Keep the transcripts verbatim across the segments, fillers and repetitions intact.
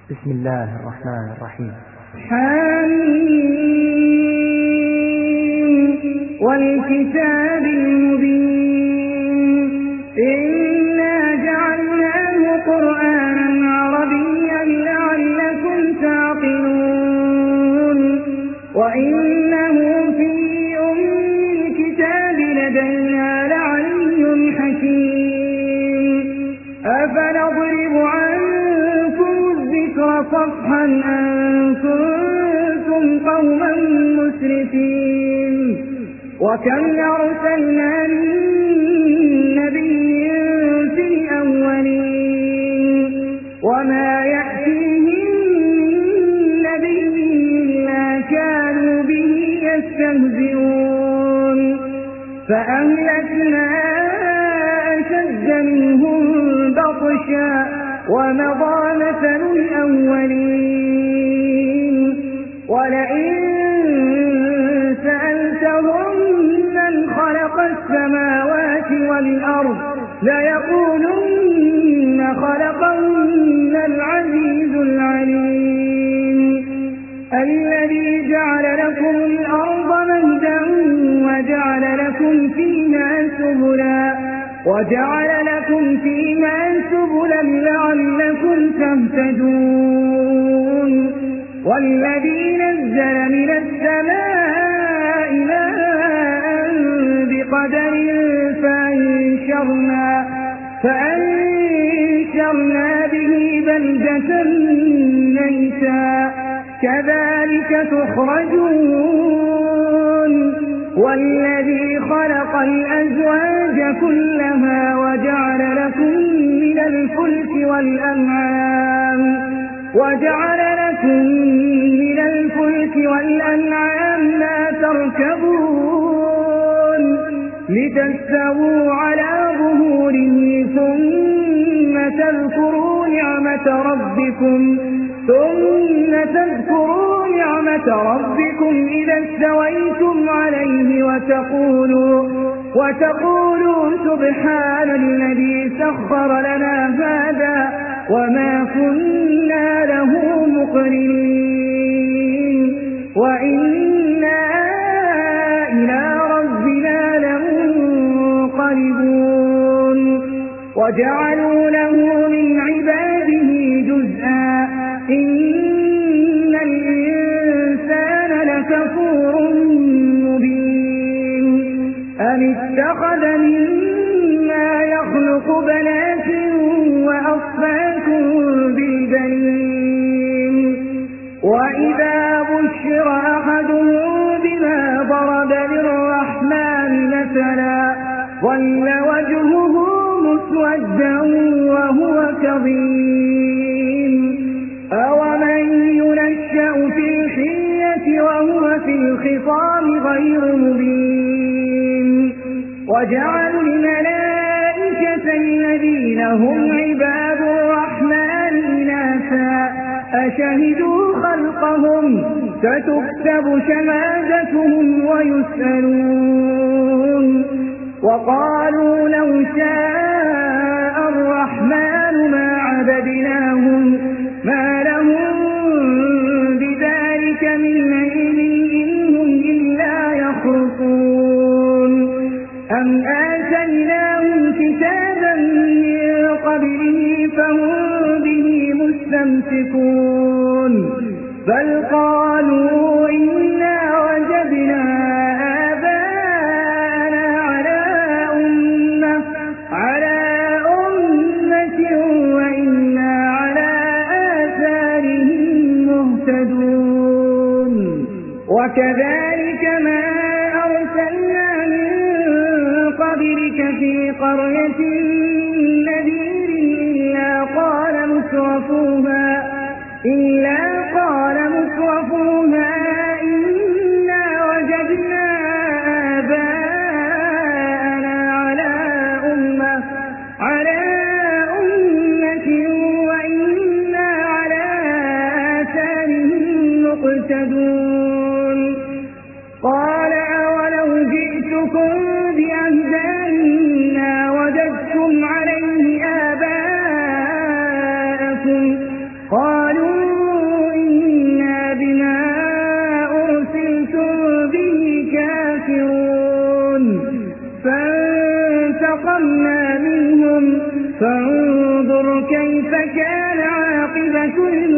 بسم الله الرحمن الرحيم. حميم والكتاب المبين إنا جعلناه قرآنا عربيا لعلكم تعقلون وإنه في أم الكتاب لدينا لعلي حكيم أفنضرب عنكم الذكر صفحا أن كنتم قوما مسرفين وكم أرسلنا من نبي في الأولين وما يأتيهم نبي إلا كانوا به يستهزئون فأهلكنا أشد منهم بطشا ومضى مثل الأولين ولئن سألتهم من خلق السماوات والأرض ليقولن خلقهن العزيز العليم الذي جعل لكم الأرض مهدا وجعل لكم فيها سبلا وجعل لكم فيها سبلا لعلكم تهتدون والذي نزل من السماء ماء بقدر فأنشرنا, فأنشرنا به بلدة ميتا كذلك تخرجون والذي خلق الأزواج كلها وجعل لكم من الفلك والأنعام وجعل لكم من الفلك والأنعام ما تركبون لتستووا على ظهوره ثم تذكروا نعمة ربكم ثم تذكروا نعمة ربكم إذا استويتم عليه وتقولوا وتقولوا سبحان الذي سخر لنا هذا وما كنا له مقرنين وإنا إلى ربنا لمنقلبون وجعلوا له من عباده جزءا إن الإنسان لكفور مبين أم اتخذ مما يخلق بنات وأصفاكم بالبنين وإذا بشر أحدهم بما ضرب للرحمن مثلا ظل وجهه مسودا وهو كظيم أومن ينشأ في الحية وهو في الخصام غير مبين وجعلوا الملائكة الذين هم عباد الرحمن إناثا أشهدوا خلقهم ستكتب شهادتهم ويسألون وقالوا لو شاء الرحمن ما عبدناهم ما لهم بذلك من علم إنهم إلا يخرصون أم آتيناهم كتابا من قبله فهم به مستمسكون بل قالوا إنا وجدنا آباءنا على أمة على أمة وإنا على آثارهم مهتدون وكذلك ما أرسلنا من قبلك في قرية نذير إلا قال مترفوها إلا قال مترفوها إنا وجدنا آباءنا على أمة على أمة وإنا على آثارهم مقتدون قال أولو جئتكم بأهدى مما وجدتم عليه آباءكم قالوا كيف كان عاقبة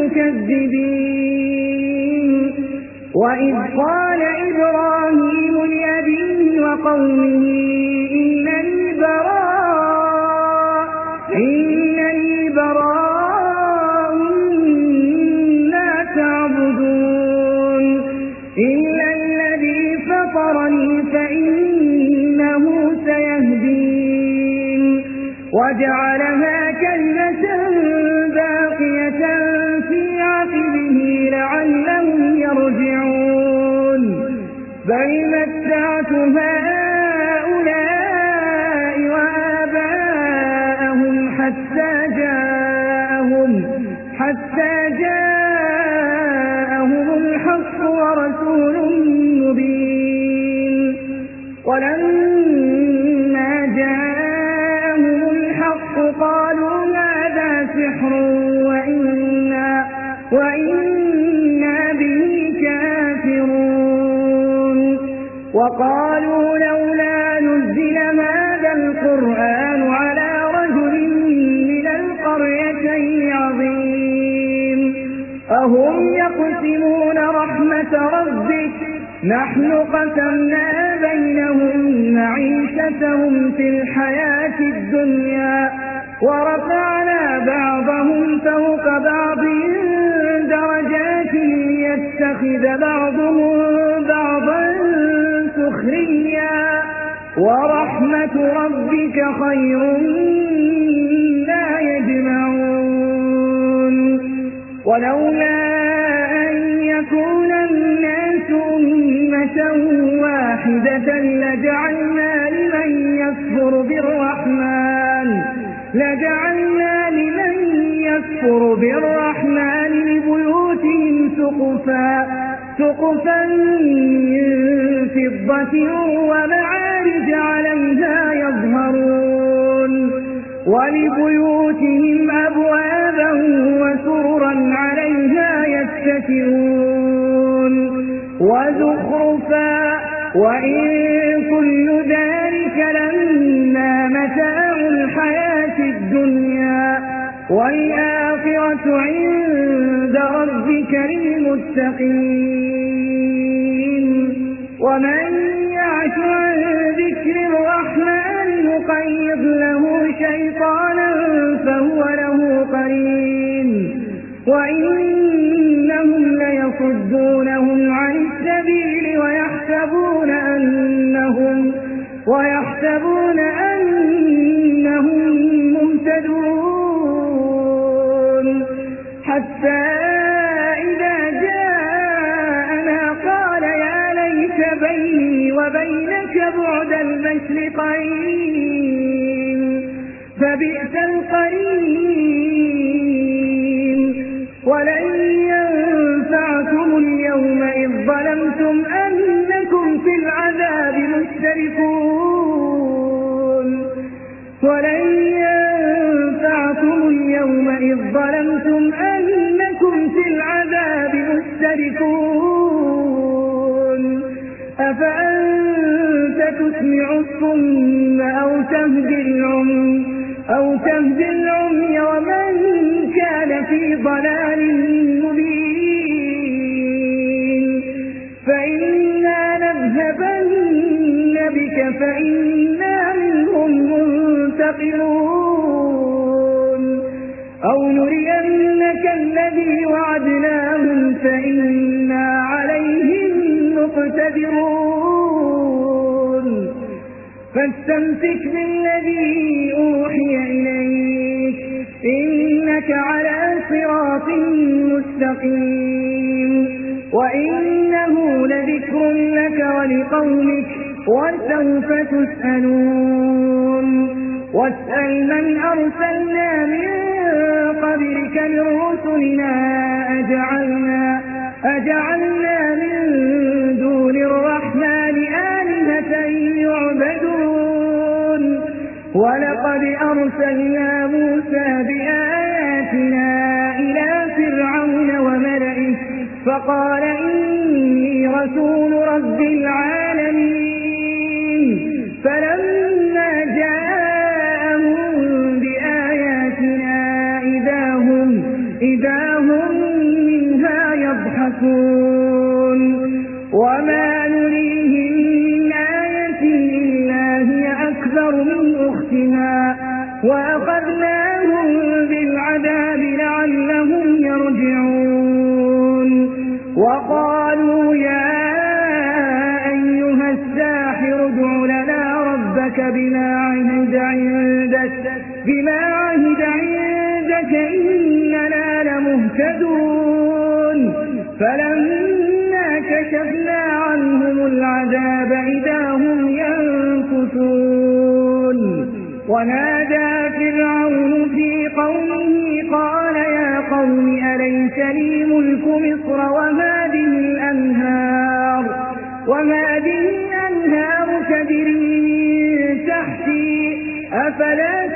المكذبين وإذ قال إبراهيم لأبيه وقومه إنني براء إنني براء مما تعبدون إلا الذي فطرني فإنه سيهدين وجعلها كلمة باقية في عقبه لعلهم يرجعون بل متعت هؤلاء وآباءهم حتى جاءهم حتى جاءهم الحق ورسول مبين ولما جاءهم الحق قالوا هذا سحر وإنا وإنا به كافرون وقالوا لولا نزل هذا القرآن على رجل من القريتين عظيم أهم يقسمون رحمة ربك نحن قسمنا بينهم معيشتهم في الحياة الدنيا ورفعنا بعضهم فوق بعض درجات ليتخذ بعضهم بعضا سخريا ورحمة ربك خير مما يجمعون ولولا أن يكون الناس أمة واحدة لجعلنا لمن يكفر بالرحمن لجعلنا لمن يكفر بالرحمن لبيوتهم سقفا سقفا من فضة ومعارج عليها يظهرون ولبيوتهم أبوابا وسررا عليها يتكئون وزخرفا وإن كل ذلك لما متاع الحياة الدنيا والآخرة عند ربك للمتقين ومن يعش عن ذكر الرحمن نقيض له شيطانا فهو له قرين وإنهم ليصدونهم عن السبيل ويحسبون أنهم ويحسبون أنهم مهتدون حتى إذا جاءنا قال يا ليت بيني وبينك بعد المشرقين فبئس القرين ولن ينفعكم اليوم إذ ظلمتم أنكم في العذاب مشتركون ولن ينفعكم اليوم إذ ظلمتم أنكم في العذاب مشتركون أفأنت تسمع الصم أو تهدي العمي أو تهدي العمي ومن كان في ضلال مبين فإنا نذهبن بك فإنا منهم منتقمون أو نرينك الذي وعدناهم فإنا عليهم مقتدرون فاستمسك بالذي أوحي إليك إنك على صراط مستقيم وإنه لذكر لك ولقومك وسوف تسألون واسأل من أرسلنا من قبلك من رسلنا أجعلنا, أجعلنا من دون الرحمن آلهة يعبدون ولقد أرسلنا موسى بآياتنا إلى فرعون وملئه فقال إني رسول رب العالمين فلما جاءهم بآياتنا إذا هم منها يضحكون وما نريهم من آية إلا هي أكبر من أختها وأخذناهم بالعذاب لعلهم يرجعون وقالوا يا أيها الساحر ادع لنا ربك بما عهد عندك بما عهد عندك إننا لمهتدون فلما كشفنا عنهم العذاب إذا هم ينكثون ونادى فرعون في قومه قال يا قوم أليس لي ملك مصر وهذه الأنهار وهذه الأنهار تجري من تحتي أفلا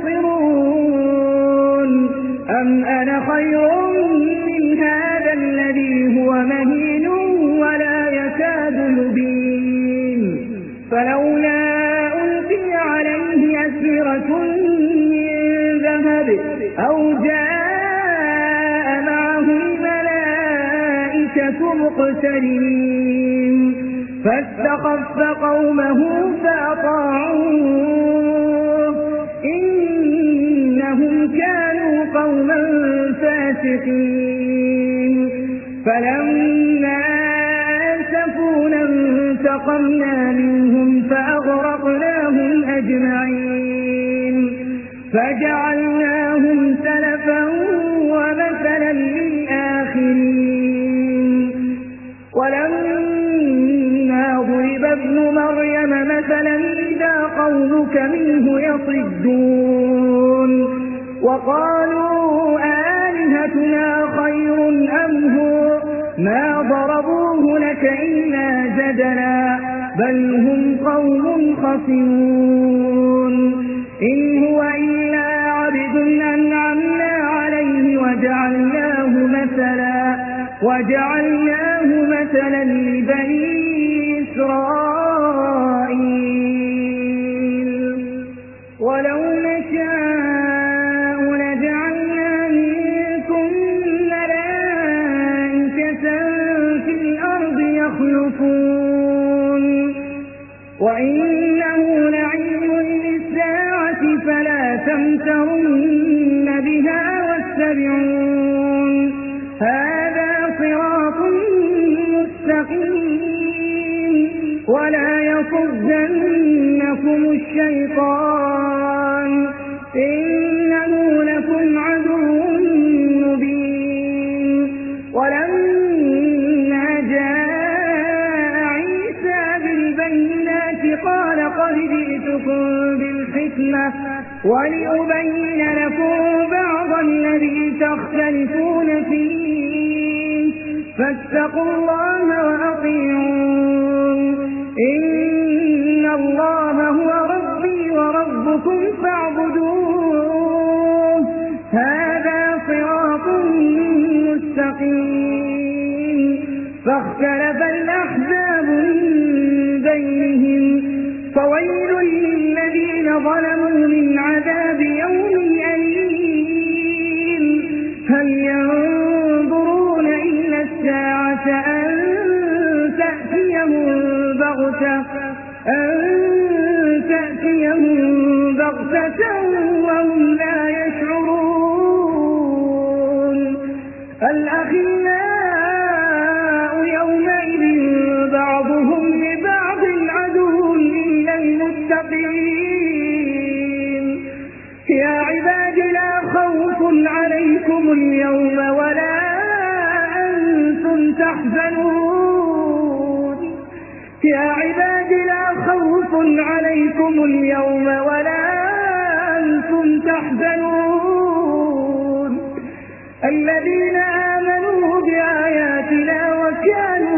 تبصرون أم أنا خير من هذا الذي هو مهين ولا يكاد يبين فلولا ألقي عليه أسورة من ذهب أو جاء معه الملائكة مقترنين فاستخف قومه فأطاعوه إنهم كانوا قوما فاسقين فلما آسفونا انتقمنا منهم فأغرقناهم أجمعين فجعلناهم سلفا ومثلا للآخرين ولما ضرب ابن مريم مثلا إذا قومك منه يصدون وقالوا آلهتنا خير أم هو ما ضربوه لك إلا جدلا بل هم قوم خصمون إن هو إلا عبد أنعمنا عليه وجعلناه مثلا وجعلناه مثلا لبني إسرائيل ولو نشاء لجعلنا منكم ملائكة في الأرض يخلفون وإنه لعلم للساعة فلا تمترن بها واتبعون هذا صراط مستقيم ولا يصدنكم الشيطان إنه لكم عدو مبين ولما جاء عيسى بالبينات قال قد جئتكم بالحكمة ولأبين لكم بعض الذي تختلفون فيه فاتقوا الله وأطيعون إن الله هو ربي وربكم فاعبدوه هذا صراط مستقيم فاختلف الأحزاب من بينهم فويل للذين ظلموا من عذاب يوم أليم هل ينظرون إلا الساعة أن تأتيهم بغتة أن تأتيهم بغتة وهم لا يشعرون الأخلاء يومئذ بعضهم لبعض عدو إلا المتقين يا عباد لا خوف عليكم اليوم ولا أنتم تحزنون يا عباد لا خوف عليكم اليوم ولا أنتم تحزنون الذين آمنوا بآياتنا وكانوا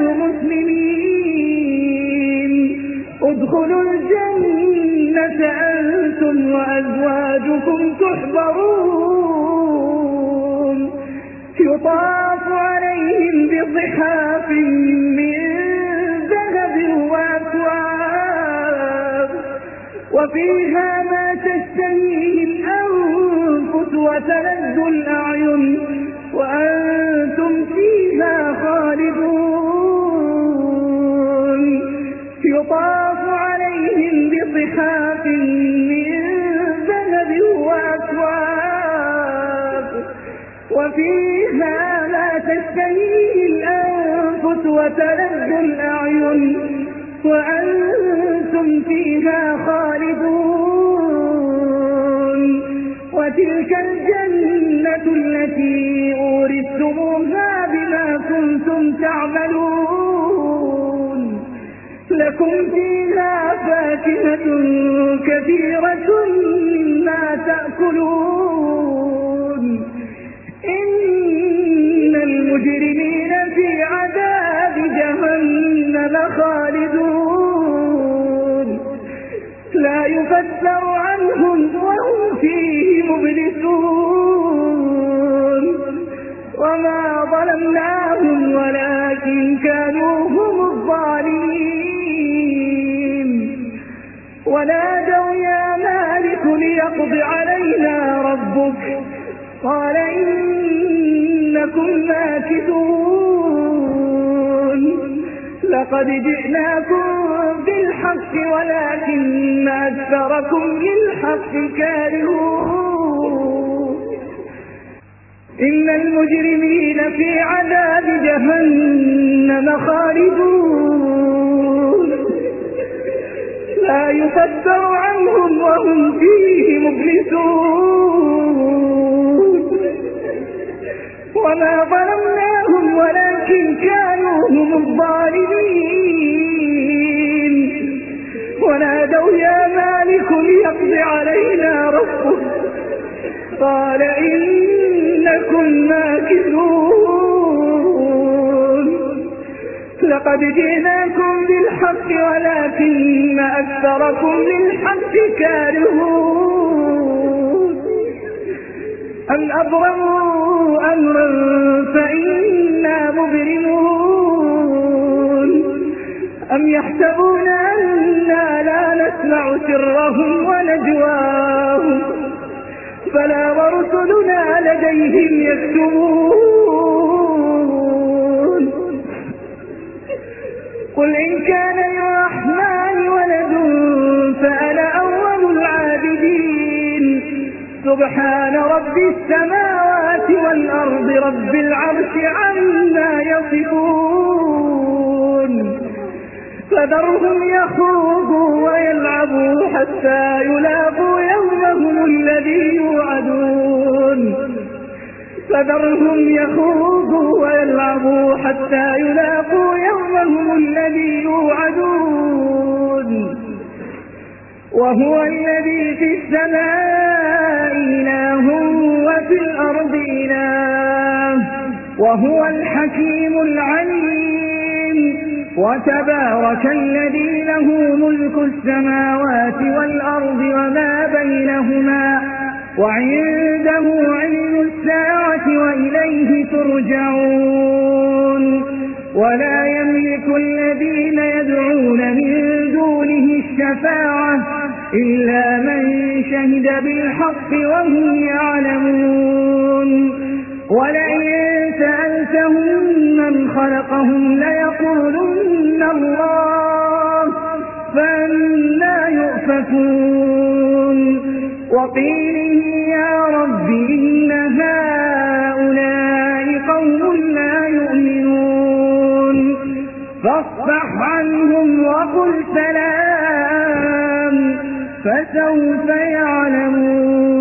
مسلمين ادخلوا الجنة أنتم وأزواجكم تحبرون يطاف عليهم بصحاف من ذهب وأكواب وفيها ما تشتهيه الأنفس وتلذ الأعين وفيها ما تشتهيه الأنفس وتلذ الأعين وأنتم فيها خالدون. وتلك الجنة التي أورثتموها بما كنتم تعملون. لكم فيها فاكهة كثيرة مما تأكلون. إن المجرمين في عذاب جهنم خالدون لا يفتر عنهم وهم فيه مبلسون. وما ظلمناهم ولكن كانوا هم الظالمين. ونادوا يا مالك ليقض علينا ربك قال إنكم ماكثون. لقد جئناكم بالحق ولكن أكثركم للحق كارهون. إن المجرمين في عذاب جهنم خالدون لا يفتر عنهم وهم فيه مبلسون. وما ظلمناهم ولكن كانوا هم الظالمين. ونادوا يا مالك ليقض علينا ربك قال إنكم ماكثون. لقد جئناكم بالحق ولكن أكثركم للحق كارهون. أم أبرموا أمرا فإنا مبرمون. أم يحسبون أنا لا نسمع سرهم ونجواهم فلا ورسلنا لديهم يكتبون. قل إن كان للرحمن ولد فأنا أول العابدين. سبحان رب السماوات والأرض رب العرش عما يصفون. فذرهم يخوضوا ويلعبوا حتى يلاقوا يومهم الذي يوعدون. فذرهم يخوضوا ويلعبوا حتى يلاقوا يومهم الذي يوعدون. وهو الذي في السماء إله وفي الأرض إله وهو الحكيم العليم. وتبارك الذي له ملك السماوات والأرض وما بينهما وعنده علم الساعة وإليه ترجعون. ولا يملك الذين يدعون من دونه الشفاعة إلا من شهد بالحق وهم يعلمون. ولئن سألتهم من خلقهم ليقولن الله فأنى يؤفكون. وقيله يا رب إن هؤلاء قوم لا يؤمنون فاصفح عنهم وقل سلام فسوف يعلمون.